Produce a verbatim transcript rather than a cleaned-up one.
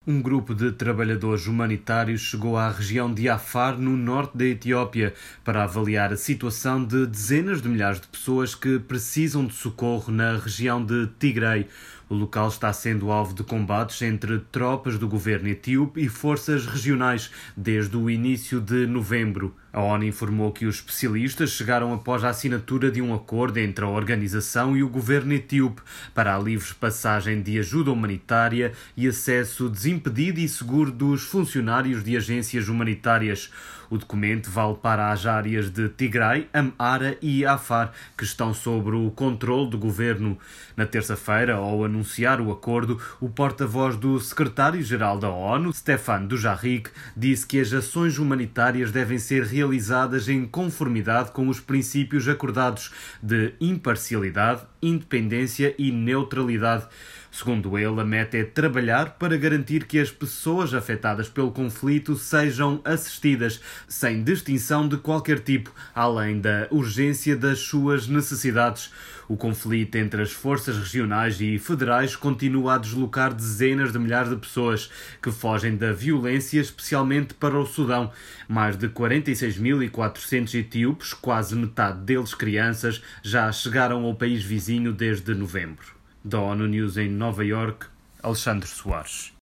Um grupo de trabalhadores humanitários chegou à região de Afar, no norte da Etiópia, para avaliar a situação de dezenas de milhares de pessoas que precisam de socorro na região de Tigray. O local está sendo alvo de combates entre tropas do governo etíope e forças regionais desde o início de novembro. A ONU informou que os especialistas chegaram após a assinatura de um acordo entre a organização e o governo etíope para a livre passagem de ajuda humanitária e acesso desimpedido e seguro dos funcionários de agências humanitárias. O documento vale para as áreas de Tigray, Amhara e Afar, que estão sob o controle do governo. Na terça-feira, ao anunciar o acordo, o porta-voz do secretário-geral da ONU, Stefan Dujarric, disse que as ações humanitárias devem ser realizadas em conformidade com os princípios acordados de imparcialidade, independência e neutralidade. Segundo ele, a meta é trabalhar para garantir que as pessoas afetadas pelo conflito sejam assistidas, sem distinção de qualquer tipo, além da urgência das suas necessidades. O conflito entre as forças regionais e federais continua a deslocar dezenas de milhares de pessoas que fogem da violência, especialmente para o Sudão. Mais de quarenta e seis mil e quatrocentos etíopes, quase metade deles crianças, já chegaram ao país vizinho desde novembro. Da ONU News em Nova Iorque, Alexandre Soares.